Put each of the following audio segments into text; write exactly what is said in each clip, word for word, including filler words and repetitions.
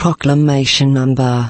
Proclamation Number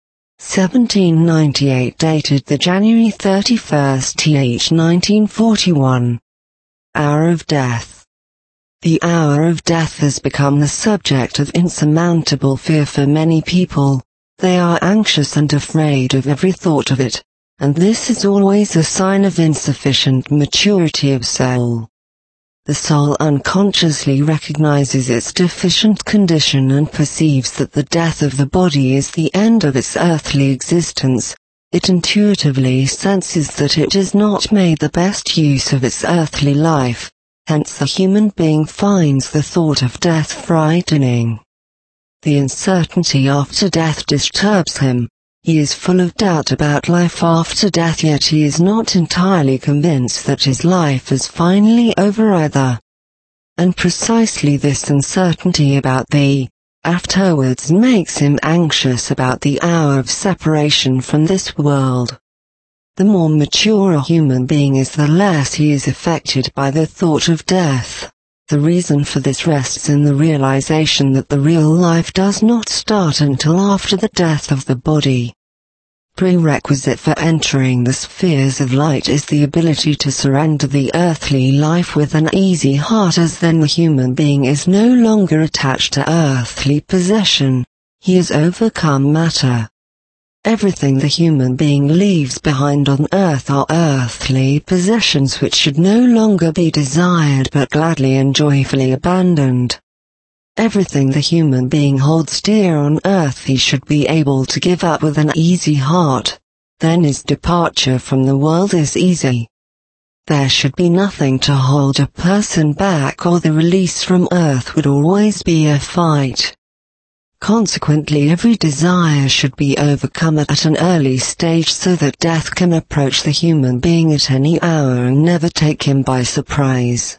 seventeen ninety-eight, dated the January thirty-first, nineteen forty-one. Hour of Death. The hour of death has become the subject of insurmountable fear for many people. They are anxious and afraid of every thought of it, and this is always a sign of insufficient maturity of soul. The soul unconsciously recognizes its deficient condition and perceives that the death of the body is the end of its earthly existence. It intuitively senses that it has not made the best use of its earthly life, hence the human being finds the thought of death frightening. The uncertainty after death disturbs him. He is full of doubt about life after death, yet he is not entirely convinced that his life is finally over either. And precisely this uncertainty about the afterwards makes him anxious about the hour of separation from this world. The more mature a human being is, the less he is affected by the thought of death. The reason for this rests in the realization that the real life does not start until after the death of the body. Prerequisite for entering the spheres of light is the ability to surrender the earthly life with an easy heart, as then the human being is no longer attached to earthly possession. He has overcome matter. Everything the human being leaves behind on earth are earthly possessions which should no longer be desired but gladly and joyfully abandoned. Everything the human being holds dear on earth he should be able to give up with an easy heart. Then his departure from the world is easy. There should be nothing to hold a person back, or the release from earth would always be a fight. Consequently, every desire should be overcome at an early stage so that death can approach the human being at any hour and never take him by surprise.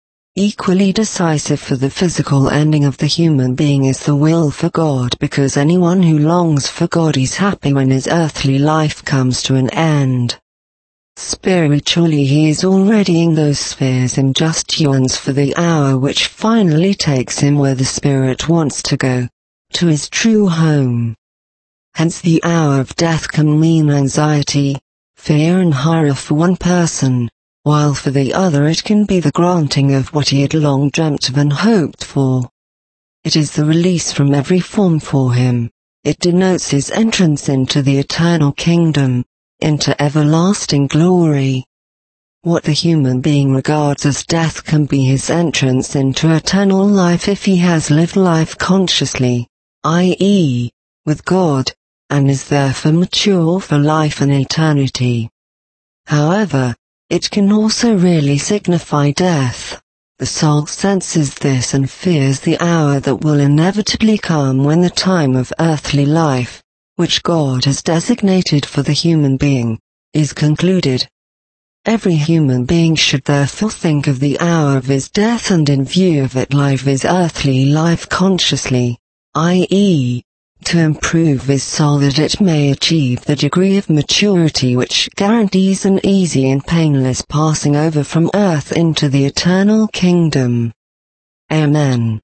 Equally decisive for the physical ending of the human being is the will for God, because anyone who longs for God is happy when his earthly life comes to an end. Spiritually, he is already in those spheres and just yearns for the hour which finally takes him where the spirit wants to go, to his true home. Hence the hour of death can mean anxiety, fear and horror for one person, while for the other it can be the granting of what he had long dreamt of and hoped for. It is the release from every form for him. It denotes his entrance into the eternal kingdom, into everlasting glory. What the human being regards as death can be his entrance into eternal life if he has lived life consciously, that is, with God, and is therefore mature for life and eternity. However, it can also really signify death. The soul senses this and fears the hour that will inevitably come when the time of earthly life, which God has designated for the human being, is concluded. Every human being should therefore think of the hour of his death and in view of it live his earthly life consciously, that is, to improve his soul that it may achieve the degree of maturity which guarantees an easy and painless passing over from earth into the eternal kingdom. Amen.